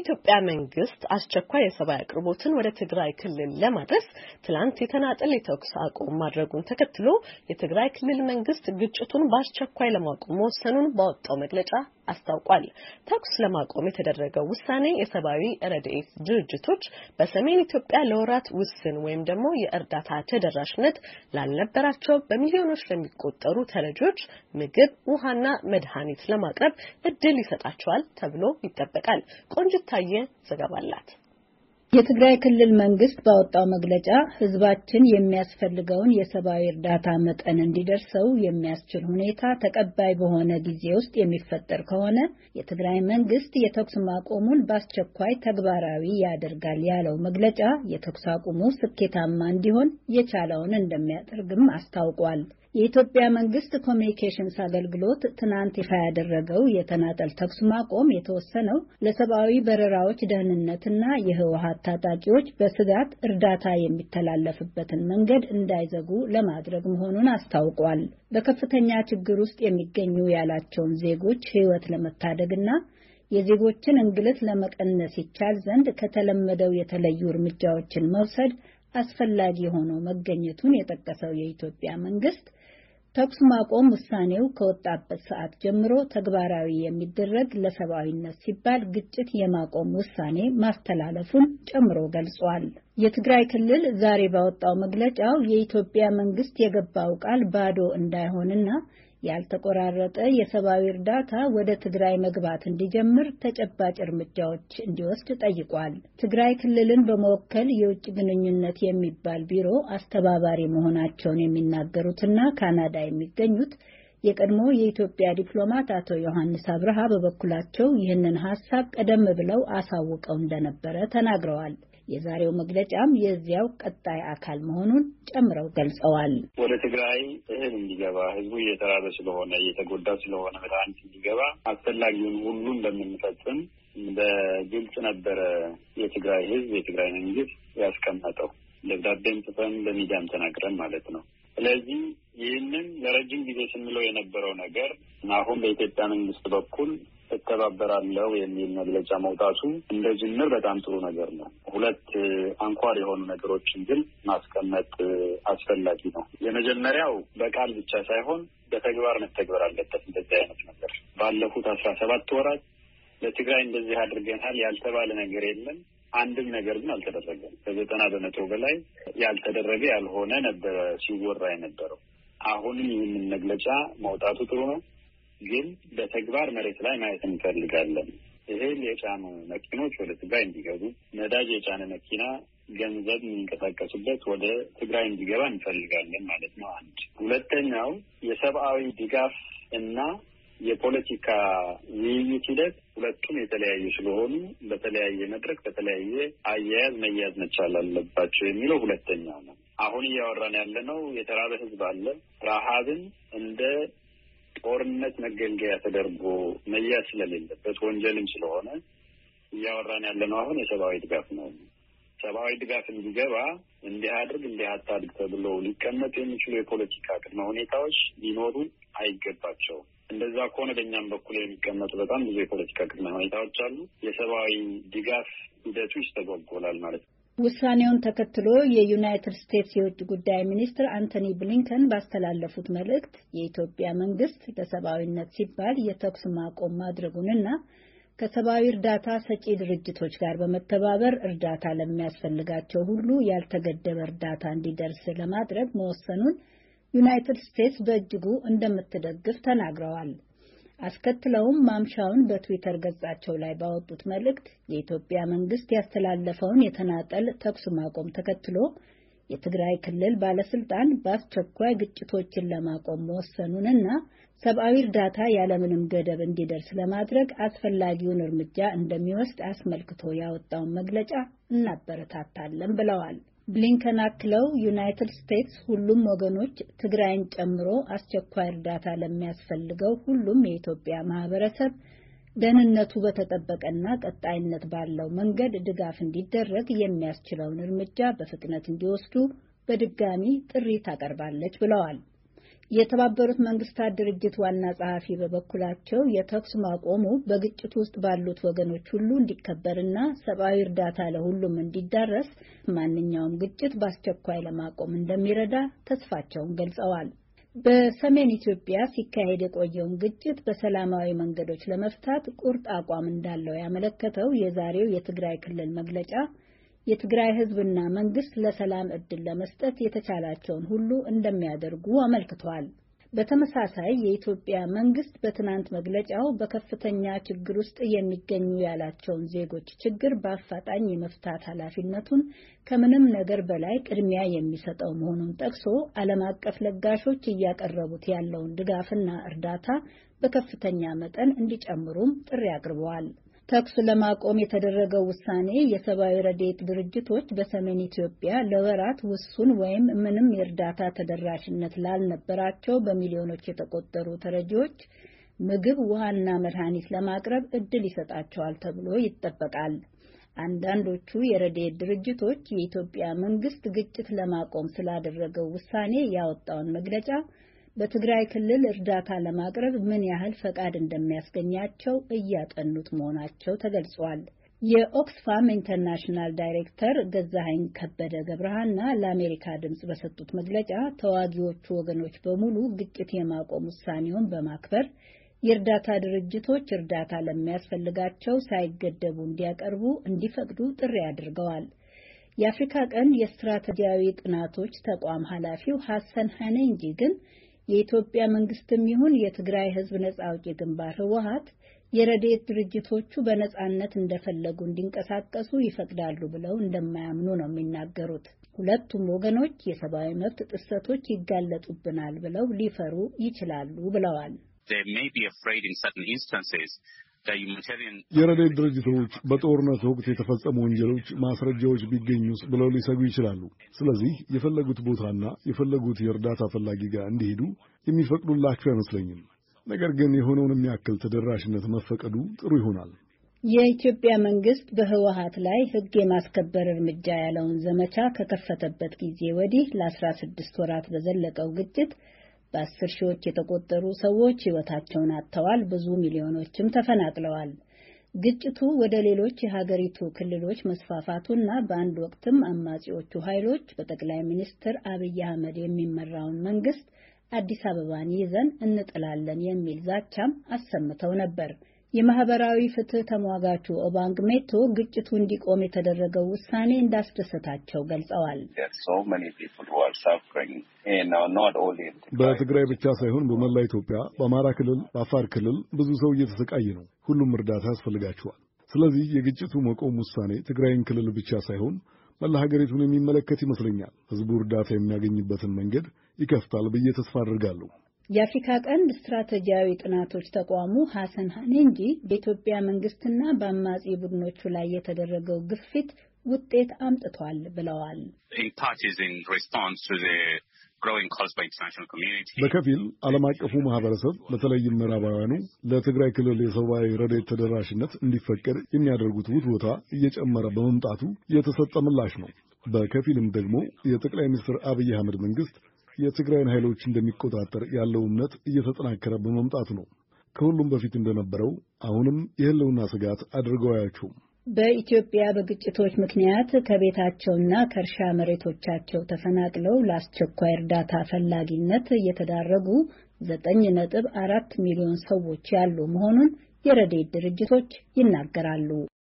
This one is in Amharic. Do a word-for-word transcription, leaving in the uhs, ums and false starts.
የኢትዮጵያ መንግስት አስቸኳይ የሰብአዊ አቅርቦትን ወደ ትግራይ ክልል ለማድረስ ትላንት የተናጠል የተኩስ አቁም ማድረጉን ተከትሎ የትግራይ ክልል መንግስት ግጭቱን በአስቸኳይ ለማቆም መወሰኑን ባወጣው መግለጫ አስታውቋል። ተኩስ ለማቆም የተደረገው ውሳኔ የሰብአዊ ረድኤት ድርጅቶች በሰሜን ኢትዮጵያ ለወራት ውስን ወይም ደግሞ የእርዳታ ተደራሽነት ላልነበራቸው በሚሊዮኖች ለሚቆጠሩ ተረጂዎች ምግብ፣ ውሃና መድኃኒት ለማቅረብ እድል ይሰጣቸዋል ተብሎ ይጠበቃል። ቆንጅታየ ዘገባ አላት። የትግራይ ክልል መንግስት ባወጣው መግለጫ ህዝባችን የሚያስፈልገውን የሰብአዊ እርዳታ መጠን እንዲደርሰው የሚያስችል ሁኔታ ተቀባይ በሆነ ጊዜ ውስጥ የሚፈጠር ከሆነ የትግራይ መንግስት የተኩስ ማቆሙን በአስቸኳይ ተግባራዊ ያደርጋል ያለው መግለጫ የተኩስ አቁሙ ስኬታማ እንዲሆን የቻለውን እንደሚያደርግም አስታውቋል። የኢትዮጵያ መንግስት ኮሚኒኬሽንስ አገልግሎት ትናንት ይፋ ያደረገው የተናጠል ተኩስ ማቆም የተወሰነው ለሰብአዊ በረራዎች ደህንነትና የህወሓት ታጣቂዎች በስጋት እርዳታ የሚተላለፍበትን መንገድ እንዳይዘጉ ለማድረግ መሆኑን አስታውቋል። በከፍተኛ ችግር ውስጥ የሚገኙ ያላቸውን ዜጎች ህይወት ለመታደግና የዜጎችን እንግልት ለመቀነስ ይቻል ዘንድ ከተለመደው የተለዩ እርምጃዎችን መውሰድ አስፈላጊ ሆኖ መገኘቱን የጠቀሰው የኢትዮጵያ መንግስት ተኩስ ማቆም ውሳኔው ከወጣበት ሰዓት ጀምሮ ተግባራዊ የሚደረግ ለሰብአዊነት ሲባል ግጭት የማቆም ውሳኔ ማስተላለፉን ጨምሮ ገልጿል። የትግራይ ክልል ዛሬ ባወጣው መግለጫው የኢትዮጵያ መንግስት የገባው ቃል ባዶ እንዳይሆንና ያልተቆራረጠ የሰብአዊ እርዳታ ወደ ትግራይ መግባት እንዲጀምር ተጨባጭ እርምጃዎች እንዲወስድ ጠይቋል። ትግራይ ክልልን በመወከል የውጭ ግንኙነት የሚባል ቢሮ አስተባባሪ መሆናቸውን የሚናገሩትና ካናዳ የሚገኙት የቀድሞ የኢትዮጵያ ዲፕሎማት አቶ ዮሐንስ አብርሃ በበኩላቸው ይህንን ሐሳብ ቀደም ብለው አሳውቀው እንደነበረ ተናግረዋል። የዛሬው መግለጫም የዚያው ቀጣይ አካል መሆኑን ጨምረው ገልጸዋል። ወደ ትግራይ እህል እንዲገባ ህዝቡ እየተራበ ስለሆነ እየተጎዳ ስለሆነ መድኃኒት እንዲገባ አስፈላጊውን ሁሉ እንደምንፈጽም በግልጽ ነበረ የትግራይ ህዝብ የትግራይ መንግስት ያስቀመጠው። ደብዳቤም ጽፈን በሚዲያም ተናግረን ማለት ነው። ስለዚህ ይህንን ለረጅም ጊዜ ስንለው የነበረው ነገር አሁን በኢትዮጵያ መንግስት በኩል እተባበራለሁ የሚል መግለጫ መውጣቱ እንደ ጅምር በጣም ጥሩ ነገር ነው። ሁለት አንኳር የሆኑ ነገሮችን ግን ማስቀመጥ አስፈላጊ ነው። የመጀመሪያው በቃል ብቻ ሳይሆን በተግባር መተግበር አለበት። እንደዚህ አይነት ነገር ባለፉት አስራ ሰባት ወራት ለትግራይ እንደዚህ አድርገናል ያልተባለ ነገር የለም። አንድም ነገር ግን አልተደረገም። ከዘጠና በመቶ በላይ ያልተደረገ ያልሆነ ነበረ ሲወራ የነበረው። አሁንም ይህንን መግለጫ መውጣቱ ጥሩ ነው። ግን በተግባር መሬት ላይ ማየት እንፈልጋለን። እህል የጫኑ መኪኖች ወደ ትግራይ እንዲገቡ፣ ነዳጅ የጫነ መኪና ገንዘብ የሚንቀሳቀሱበት ወደ ትግራይ እንዲገባ እንፈልጋለን ማለት ነው። አንድ ሁለተኛው የሰብአዊ ድጋፍ እና የፖለቲካ ውይይት ሂደት ሁለቱም የተለያዩ ስለሆኑ በተለያየ መድረክ በተለያየ አያያዝ መያዝ መቻል አለባቸው የሚለው ሁለተኛው ነው። አሁን እያወራን ያለነው የተራበ ህዝብ አለ። ረሃብን እንደ ጦርነት መገልገያ ተደርጎ መያዝ ስለሌለበት ወንጀልም ስለሆነ እያወራን ያለነው አሁን የሰብአዊ ድጋፍ ነው። ሰብአዊ ድጋፍ እንዲገባ እንዲህ አድርግ እንዲህ አታድርግ ተብሎ ሊቀመጡ የሚችሉ የፖለቲካ ቅድመ ሁኔታዎች ሊኖሩ አይገባቸውም። እንደዛ ከሆነ በእኛም በኩል የሚቀመጡ በጣም ብዙ የፖለቲካ ቅድመ ሁኔታዎች አሉ። የሰብአዊ ድጋፍ ሂደቱ ይስተጓጎላል ማለት ነው። ውሳኔውን ተከትሎ የዩናይትድ ስቴትስ የውጭ ጉዳይ ሚኒስትር አንቶኒ ብሊንከን ባስተላለፉት መልእክት የኢትዮጵያ መንግስት ለሰብአዊነት ሲባል የተኩስ ማቆም ማድረጉንና ከሰብአዊ እርዳታ ሰጪ ድርጅቶች ጋር በመተባበር እርዳታ ለሚያስፈልጋቸው ሁሉ ያልተገደበ እርዳታ እንዲደርስ ለማድረግ መወሰኑን ዩናይትድ ስቴትስ በእጅጉ እንደምትደግፍ ተናግረዋል። አስከትለውም ማምሻውን በትዊተር ገጻቸው ላይ ባወጡት መልእክት የኢትዮጵያ መንግስት ያስተላለፈውን የተናጠል ተኩስ ማቆም ተከትሎ የትግራይ ክልል ባለስልጣን በአስቸኳይ ግጭቶችን ለማቆም መወሰኑንና ሰብአዊ እርዳታ ያለምንም ገደብ እንዲደርስ ለማድረግ አስፈላጊውን እርምጃ እንደሚወስድ አስመልክቶ ያወጣውን መግለጫ እናበረታታለን ብለዋል። ብሊንከን አክለው ዩናይትድ ስቴትስ ሁሉም ወገኖች ትግራይን ጨምሮ አስቸኳይ እርዳታ ለሚያስፈልገው ሁሉም የኢትዮጵያ ማህበረሰብ ደህንነቱ በተጠበቀና ቀጣይነት ባለው መንገድ ድጋፍ እንዲደረግ የሚያስችለውን እርምጃ በፍጥነት እንዲወስዱ በድጋሚ ጥሪ ታቀርባለች ብለዋል። የተባበሩት መንግስታት ድርጅት ዋና ጸሐፊ በበኩላቸው የተኩስ ማቆሙ በግጭቱ ውስጥ ባሉት ወገኖች ሁሉ እንዲከበርና ሰብአዊ እርዳታ ለሁሉም እንዲዳረስ ማንኛውም ግጭት በአስቸኳይ ለማቆም እንደሚረዳ ተስፋቸውን ገልጸዋል። በሰሜን ኢትዮጵያ ሲካሄድ የቆየውን ግጭት በሰላማዊ መንገዶች ለመፍታት ቁርጥ አቋም እንዳለው ያመለከተው የዛሬው የትግራይ ክልል መግለጫ የትግራይ ሕዝብና መንግስት ለሰላም ዕድል ለመስጠት የተቻላቸውን ሁሉ እንደሚያደርጉ አመልክቷል። በተመሳሳይ የኢትዮጵያ መንግስት በትናንት መግለጫው በከፍተኛ ችግር ውስጥ የሚገኙ ያላቸውን ዜጎች ችግር በአፋጣኝ የመፍታት ኃላፊነቱን ከምንም ነገር በላይ ቅድሚያ የሚሰጠው መሆኑን ጠቅሶ ዓለም አቀፍ ለጋሾች እያቀረቡት ያለውን ድጋፍና እርዳታ በከፍተኛ መጠን እንዲጨምሩም ጥሪ አቅርበዋል። ተኩስ ለማቆም የተደረገው ውሳኔ የሰብአዊ ረድኤት ድርጅቶች በሰሜን ኢትዮጵያ ለወራት ውሱን ወይም ምንም የእርዳታ ተደራሽነት ላልነበራቸው በሚሊዮኖች የተቆጠሩ ተረጂዎች ምግብ፣ ውሃና መድኃኒት ለማቅረብ እድል ይሰጣቸዋል ተብሎ ይጠበቃል። አንዳንዶቹ የረድኤት ድርጅቶች የኢትዮጵያ መንግስት ግጭት ለማቆም ስላደረገው ውሳኔ ያወጣውን መግለጫ በትግራይ ክልል እርዳታ ለማቅረብ ምን ያህል ፈቃድ እንደሚያስገኛቸው እያጠኑት መሆናቸው ተገልጿል። የኦክስፋም ኢንተርናሽናል ዳይሬክተር ገዛኸኝ ከበደ ገብረሃና ለአሜሪካ ድምጽ በሰጡት መግለጫ ተዋጊዎቹ ወገኖች በሙሉ ግጭት የማቆም ውሳኔውን በማክበር የእርዳታ ድርጅቶች እርዳታ ለሚያስፈልጋቸው ሳይገደቡ እንዲያቀርቡ እንዲፈቅዱ ጥሪ አድርገዋል። የአፍሪካ ቀንድ የስትራቴጂያዊ ጥናቶች ተቋም ኃላፊው ሐሰን ሐኔንጂ ግን የኢትዮጵያ መንግስትም ይሁን የትግራይ ሕዝብ ነጻ አውጪ ግንባር ህወሓት የረድኤት ድርጅቶቹ በነጻነት እንደፈለጉ እንዲንቀሳቀሱ ይፈቅዳሉ ብለው እንደማያምኑ ነው የሚናገሩት። ሁለቱም ወገኖች የሰብአዊ መብት ጥሰቶች ይጋለጡብናል ብለው ሊፈሩ ይችላሉ ብለዋል። የረድኤት ድርጅቶች በጦርነት ወቅት የተፈጸሙ ወንጀሎች ማስረጃዎች ቢገኙስ ብለው ሊሰጉ ይችላሉ። ስለዚህ የፈለጉት ቦታና የፈለጉት የእርዳታ ፈላጊ ጋር እንዲሄዱ የሚፈቅዱላቸው አይመስለኝም። ነገር ግን የሆነውን የሚያክል ተደራሽነት መፈቀዱ ጥሩ ይሆናል። የኢትዮጵያ መንግስት በህወሓት ላይ ህግ የማስከበር እርምጃ ያለውን ዘመቻ ከከፈተበት ጊዜ ወዲህ ለአስራ ስድስት ወራት በዘለቀው ግጭት በአስር ሺዎች የተቆጠሩ ሰዎች ህይወታቸውን አጥተዋል። ብዙ ሚሊዮኖችም ተፈናቅለዋል። ግጭቱ ወደ ሌሎች የሀገሪቱ ክልሎች መስፋፋቱና በአንድ ወቅትም አማጺዎቹ ኃይሎች በጠቅላይ ሚኒስትር አብይ አህመድ የሚመራውን መንግስት አዲስ አበባን ይዘን እንጥላለን የሚል ዛቻም አሰምተው ነበር። የማህበራዊ ፍትህ ተሟጋቹ ኦባንግ ሜቶ ግጭቱ እንዲቆም የተደረገው ውሳኔ እንዳስደሰታቸው ገልጸዋል። በትግራይ ብቻ ሳይሆን በመላ ኢትዮጵያ፣ በአማራ ክልል፣ በአፋር ክልል ብዙ ሰው እየተሰቃየ ነው። ሁሉም እርዳታ ያስፈልጋቸዋል። ስለዚህ የግጭቱ መቆም ውሳኔ ትግራይን ክልል ብቻ ሳይሆን መላ ሀገሪቱን የሚመለከት ይመስለኛል። ህዝቡ እርዳታ የሚያገኝበትን መንገድ ይከፍታል ብዬ ተስፋ አድርጋለሁ። የአፍሪካ ቀንድ ስትራቴጂያዊ ጥናቶች ተቋሙ ሐሰን ሐኔንጂ በኢትዮጵያ መንግስትና በአማጺ ቡድኖቹ ላይ የተደረገው ግፊት ውጤት አምጥቷል ብለዋል። በከፊል ዓለም አቀፉ ማህበረሰብ በተለይም ምዕራባውያኑ ለትግራይ ክልል የሰብአዊ ረድኤት ተደራሽነት እንዲፈቀድ የሚያደርጉት ውትወታ እየጨመረ በመምጣቱ የተሰጠ ምላሽ ነው። በከፊልም ደግሞ የጠቅላይ ሚኒስትር አብይ አህመድ መንግስት የትግራይን ኃይሎች እንደሚቆጣጠር ያለው እምነት እየተጠናከረ በመምጣቱ ነው። ከሁሉም በፊት እንደነበረው አሁንም የህልውና ስጋት አድርገው አያቸውም። በኢትዮጵያ በግጭቶች ምክንያት ከቤታቸውና ከእርሻ መሬቶቻቸው ተፈናቅለው ለአስቸኳይ እርዳታ ፈላጊነት እየተዳረጉ ዘጠኝ ነጥብ አራት ሚሊዮን ሰዎች ያሉ መሆኑን የረድኤት ድርጅቶች ይናገራሉ።